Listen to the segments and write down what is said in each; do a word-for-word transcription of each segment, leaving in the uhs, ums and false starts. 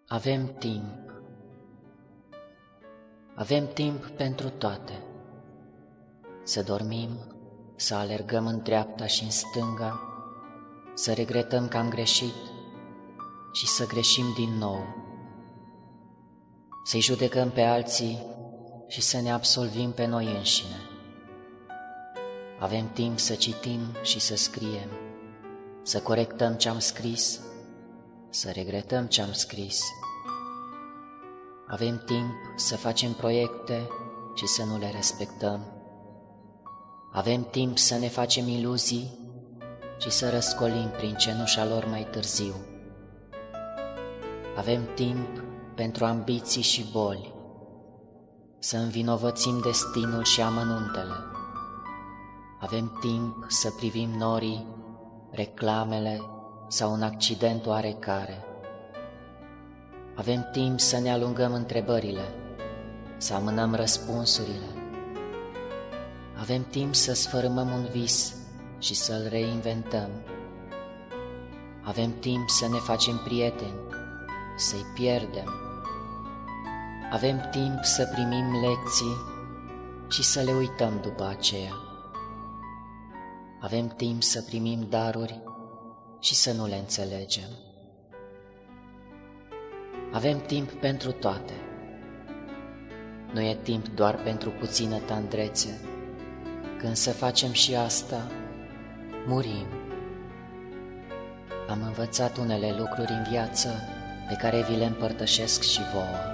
Avem timp. Avem timp pentru toate. Să dormim, să alergăm în dreapta și în stânga, să regretăm că am greșit și să greșim din nou, să-i judecăm pe alții și să ne absolvim pe noi înșine. Avem timp să citim și să scriem, să corectăm ce-am scris, să regretăm ce-am scris. Avem timp să facem proiecte și să nu le respectăm. Avem timp să ne facem iluzii și să răscolim prin cenușa lor mai târziu. Avem timp pentru ambiții și boli, să învinovățim destinul și amănuntele. Avem timp să privim norii, reclamele sau un accident oarecare. Avem timp să ne alungăm întrebările, să amânăm răspunsurile. Avem timp să sfărâmăm un vis și să-l reinventăm. Avem timp să ne facem prieteni, să-i pierdem. Avem timp să primim lecții și să le uităm după aceea. Avem timp să primim daruri și să nu le înțelegem. Avem timp pentru toate. Nu e timp doar pentru puțină tandrețe. Când să facem și asta, murim. Am învățat unele lucruri în viață pe care vi le împărtășesc și vouă.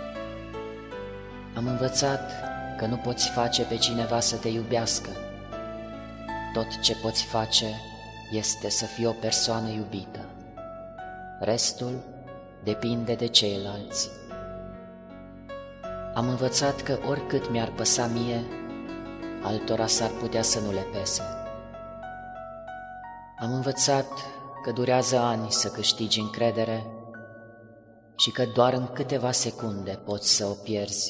Am învățat că nu poți face pe cineva să te iubească. Tot ce poți face este să fii o persoană iubită. Restul depinde de ceilalți. Am învățat că oricât mi-ar păsa mie, altora s-ar putea să nu le pese. Am învățat că durează ani să câștigi încredere și că doar în câteva secunde poți să o pierzi.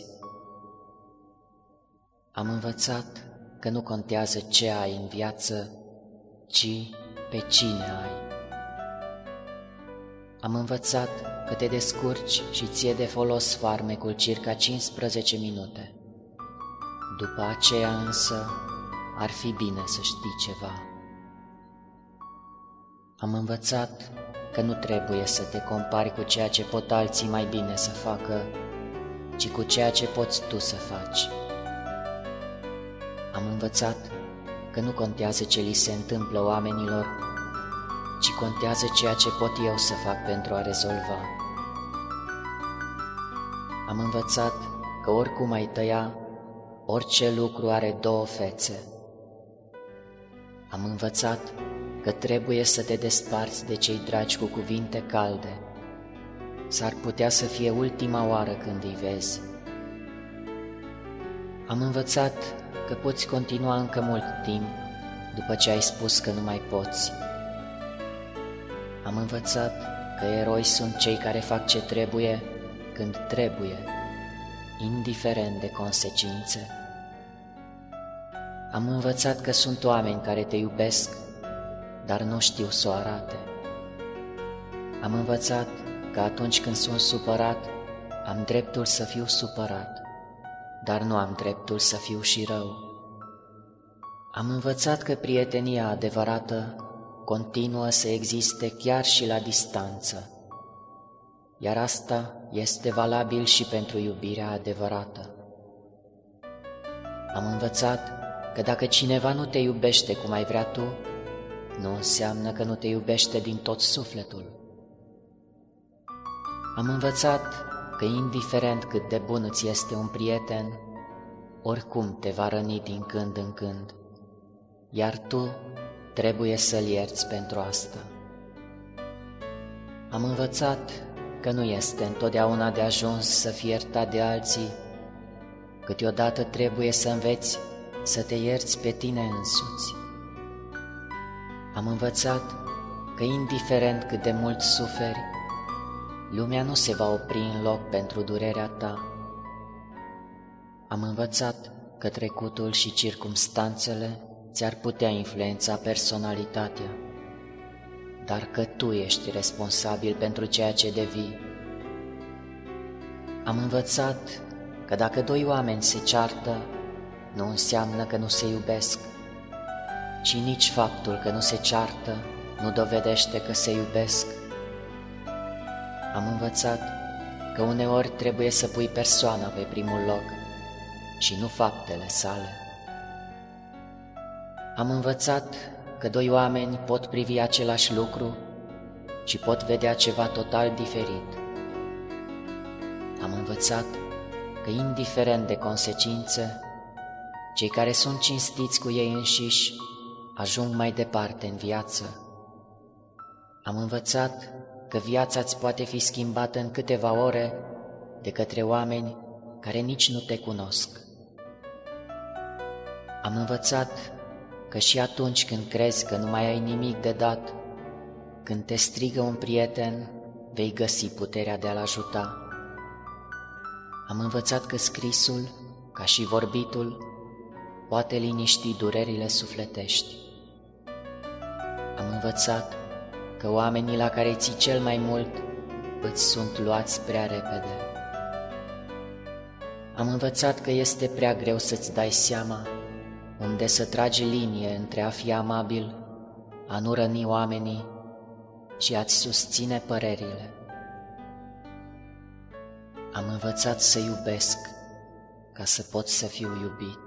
Am învățat că nu contează ce ai în viață, ci pe cine ai. Am învățat că te descurci și ție de folos farmecul circa cincisprezece minute. După aceea însă ar fi bine să știi ceva. Am învățat că nu trebuie să te compari cu ceea ce pot alții mai bine să facă, ci cu ceea ce poți tu să faci. Am învățat că nu contează ce li se întâmplă oamenilor, ci contează ceea ce pot eu să fac pentru a rezolva. Am învățat că oricum ai tăia, orice lucru are două fețe. Am învățat că trebuie să te desparți de cei dragi cu cuvinte calde. S-ar putea să fie ultima oară când îi vezi. Am învățat că poți continua încă mult timp după ce ai spus că nu mai poți. Am învățat că eroi sunt cei care fac ce trebuie când trebuie, indiferent de consecințe. Am învățat că sunt oameni care te iubesc, dar nu știu să o arate. Am învățat că atunci când sunt supărat, am dreptul să fiu supărat, dar nu am dreptul să fiu și rău. Am învățat că prietenia adevărată continuă să existe chiar și la distanță, iar asta este valabil și pentru iubirea adevărată. Am învățat că dacă cineva nu te iubește cum ai vrea tu, nu înseamnă că nu te iubește din tot sufletul. Am învățat că indiferent cât de bun îți este un prieten, oricum te va răni din când în când, iar tu trebuie să-l ierți pentru asta. Am învățat că nu este întotdeauna de ajuns să fii iertat de alții, câteodată trebuie să înveți să te ierți pe tine însuți. Am învățat că indiferent cât de mult suferi, lumea nu se va opri în loc pentru durerea ta. Am învățat că trecutul și circumstanțele ți-ar putea influența personalitatea, dar că tu ești responsabil pentru ceea ce devii Am învățat că dacă doi oameni se ceartă, nu înseamnă că nu se iubesc, ci nici faptul că nu se ceartă nu dovedește că se iubesc. Am învățat că uneori trebuie să pui persoana pe primul loc și nu faptele sale. Am învățat că doi oameni pot privi același lucru și pot vedea ceva total diferit. Am învățat că, indiferent de consecințe, cei care sunt cinstiți cu ei înșiși ajung mai departe în viață. Am învățat că viața îți poate fi schimbată în câteva ore de către oameni care nici nu te cunosc. Am învățat că și atunci când crezi că nu mai ai nimic de dat, când te strigă un prieten, vei găsi puterea de a-l ajuta. Am învățat că scrisul, ca și vorbitul, poate liniști durerile sufletești. Am învățat că oamenii la care ții cel mai mult îți sunt luați prea repede. Am învățat că este prea greu să-ți dai seama unde să tragi linie între a fi amabil, a nu răni oamenii și a-ți susține părerile. Am învățat să iubesc ca să pot să fiu iubit.